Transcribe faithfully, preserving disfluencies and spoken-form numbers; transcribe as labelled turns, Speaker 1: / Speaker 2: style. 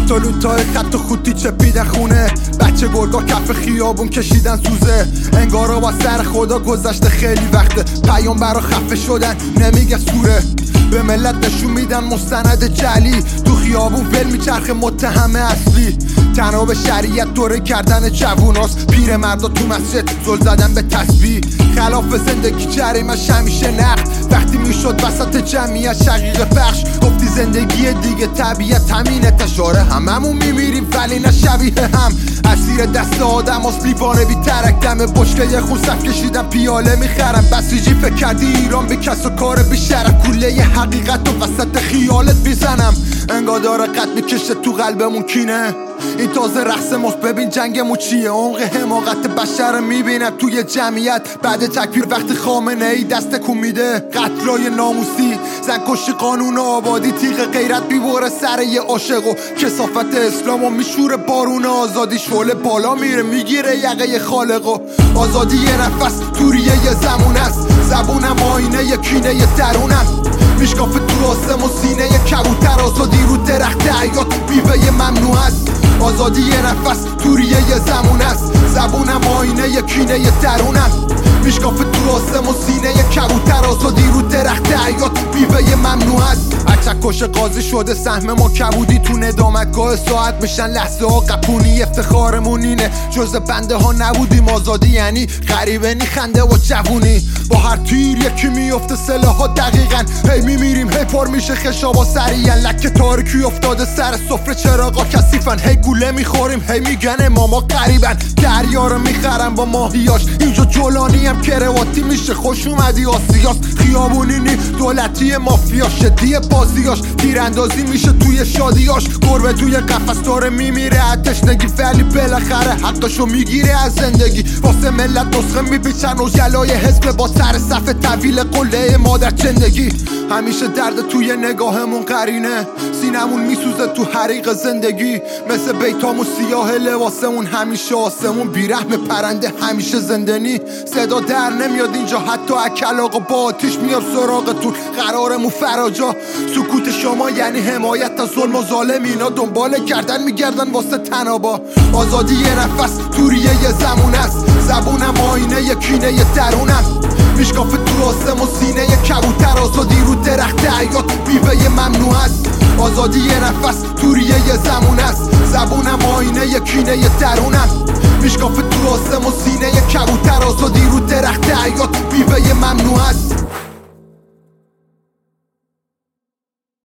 Speaker 1: کاتالون تا خط و خوتی چپیدن خونه، بچه گرگا کف خیابون کشیدن سوزه. انگارا با سر خدا گذشته خیلی وقته، پیامبرا خفه شدن نمیگه سوره. به ملت نشون میدن مستند جعلی، تو خیابون ول میچرخه متهم اصلی. تنها به شریعت دوره کردن جووناست، پیر مردا تو مسجد زل زدن به تسبیح. خلاف زندگی جریمش همیشه نقد، وقتی میشد وسط جمعیت شقیقه بخش. گفتی زندگی دیگه طبیعت همینه، تشاره هممون میمیریم ولی نه شبیه هم. اسیر دست آدم هست لیوانه بی ترک، دم بشکه خون صف کشیدم پیاله میخرم. بسیجی فکر کردی ایران به کس و کار بی شرف، کوله ی حقیقت و وسط خیالت میزنم. انگار داره قد میکشه تو قلبمون کینه، این تازه رقص ماست ببین جنگمون چیه. عمق حماقت بشر میبینم توی جمعیت، بعد تکفیر وقتی خامنه ای دست کن میده. قتلای ناموسی، زنکشی، قانون آبادی، تیغ غیرت بیوره سر یه عاشق و کثافت اسلام و میشوره بارون آزادی. شعله بالا میره میگیره یقه خالق و آزادی یه نفس توریه یه زمون است. زبونم آینه یه کینه یه درونم، میشکافه تو آسم و سینه یه کبوتر. آزادی رو درخت حیات بیوه یه ممنوع است. آزادی یه نفس توریه یه زمون است. زبونم آینه یه کینه یه درونم، میشکافه تو آسم و سینه یه کبوتر. آزادی رو درخت حیات بیوه یه ممنوع است. اچکش قاضی شده سهم ما کبودی، تو ندامتگاه ساعت میشن لحظه ها قپونی. افتخارمون اینه جز بنده ها نبودیم، آزادی یعنی غریبه نی خنده و جوونی. با هر تیر یکی میفته سلاح ها دقیقا، هی میمیریم هی پر میشه خشابا سریعا. لکه تاریکی افتاده سر سفره چراغا کثیفن، هی گوله میخوریم هی میگن اماما غریبن. دریا رو میخرن با ماهیاش، اینجا جولانی هم کرواتی میشه خوش اومدی آسیاست. خیابونی نی دولتی مافیا، شدی بازیاش تیراندازی میشه توی شادیاش. گربه توی قفس داره میمیره تشنگی، ولی بالاخره حقشو میگیره از زندگی. واسه ملت نسخه میپیچن و جلای حزب با سر صف طویل قله مادر زندگی. همیشه درد توی نگاهمون قرینه، سینمون میسوزه تو حریق زندگی. مثل بیتامون سیاه لباسمون همیشه آسمون بیرحم پرنده همیشه زندنی. صدا در نمیاد اینجا حتی اکلاقا با آتیش میاد سراغتون، قرارمون فراجا. سکوت شما یعنی حمایت از ظلم و ظالم، اینا دنبال کردن میگردن واسه تنابا. آزادی یه نفس توریه یه زمون است. زبونم آینه یه کینه یه درونم، میشکافه تو آسم و سینه یه کبوتر. آزادی رو درخت حیات بیوه یه ممنوع است. آزادی یه نفس توریه یه زمون است. زبونم آینه یه کینه یه درونم، میشکافه تو آسم و سینه یه کبوتر. آزادی رو درخت حیات بیوه یه ممنوع است.